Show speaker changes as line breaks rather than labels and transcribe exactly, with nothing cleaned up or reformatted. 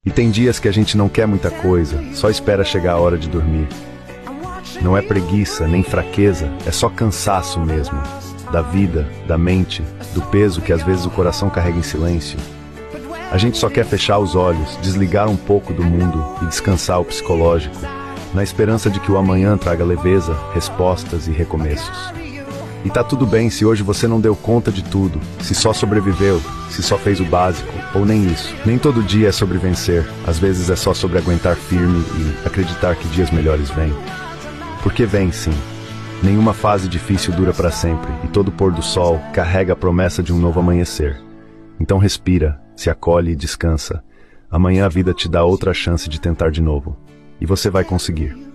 E tem dias que a gente não quer muita coisa, só espera chegar a hora de dormir. Não é preguiça, nem fraqueza, é só cansaço mesmo. Da vida, da mente, do peso que às vezes o coração carrega em silêncio. A gente só quer fechar os olhos, desligar um pouco do mundo e descansar o psicológico, na esperança de que o amanhã traga leveza, respostas e recomeços. E tá tudo bem se hoje você não deu conta de tudo, se só sobreviveu, se só fez o básico, ou nem isso. Nem todo dia é sobre vencer, às vezes é só sobre aguentar firme e acreditar que dias melhores vêm. Porque vem sim. Nenhuma fase difícil dura para sempre, e todo pôr do sol carrega a promessa de um novo amanhecer. Então respira, se acolhe e descansa. Amanhã a vida te dá outra chance de tentar de novo. E você vai conseguir.